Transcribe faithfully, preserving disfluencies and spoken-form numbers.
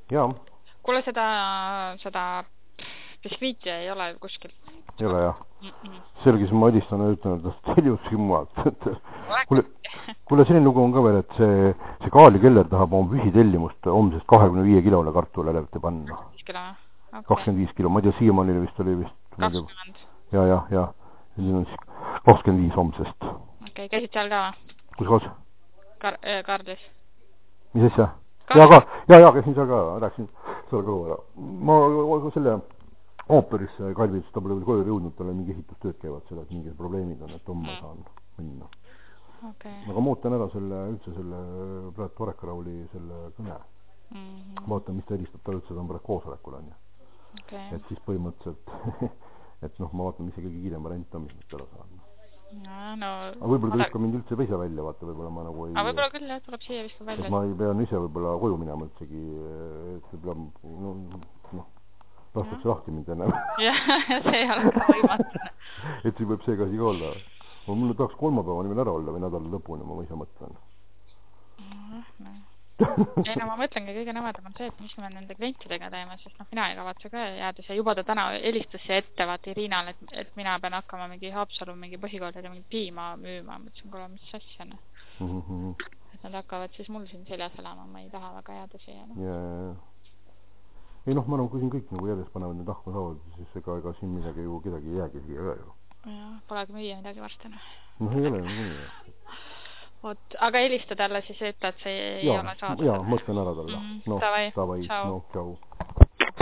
Jaa. Kuule, seda, seda biskviiti ei ole kuskil. Ei ole, jah. Mm -mm. Selgis ma edistan ja ütlen, et teljus jummalt. Kuule, kuule, selline lugu on ka veel, et see, see Kaali Keller tahab oma püsitellimust homsest kahekümne viie kilole kartule levete panna. Okay. kakskümmend viis kilo. Ma ei tea, siiamaani vist oli vist. kakskümmend. Ja, ja, ja. Siin on siis kakskümmend viis homsest. Okei, okay. Käisid seal ka või? Kus kohas? Kar äh, Karlis. Mis asja? Ja, ka, ja, ja, käisin seal ka, rääksin seal ka ära. Ma selle ooperis Kalvis, ta pole veel koju jõudnud, talle mingi ehitustööd käivad selle, et mingid probleemid on, et homme mm. saan minna. Okay. Aga ma ootan ära selle, üldse selle praegu Torekarauli selle kõne. Mm -hmm. Vaatan, mis ta helistab, ta üldse ta on praegu koosolekul on. Okay. Et siis põhimõtteliselt, et noh, ma vaatan, mis see kõige kiirem variant on, mis nüüd ära saan. No, no, aga võib-olla ta viskab mind üldse ise välja, vaata, võib-olla ma nagu ei... Aga võib-olla küll, jah, tuleb siia viskab välja. Et ma ei pea ise võib-olla koju minema üldsegi, et võib-olla, no, noh, lastakse lahti mind enne. jah, see ei ole ka võimatu. et siis võib see ka siga olla. Mulle tahaks kolmapäevani veel ära olla või nädala lõpuni, ma ise mõtlen. No. ei no ma mõtlengi kõige nõvedam on see, et mis me nende klientidega teeme, sest noh, mina ei kavatse ka jääda see. Juba ta täna helistas see ette, vaata Iriinale, et, et mina pean hakkama mingi Haapsalu mingi põhikoolile mingi piima müüma. Mõtlesin, kuule, mis asja, ne? Mm -hmm. Et nad hakkavad siis mul siin seljas elama, ma ei taha väga jääda siia. No. Ja, ja, ja. Ei noh, ma nagu siin kõik nagu järjest panevad need ahma saavad, siis ega, ega siin midagi ju kedagi ei jäägi siia ka ju. jah, polegi müüa midagi varsti. noh, ei ole nagu nii. Oot, aga helista talle siis ütle, et see ei ja, ole saada. jaa, mõtlen ära talle. Mm -hmm. No, tavai, tavai, tšau. no, tšau.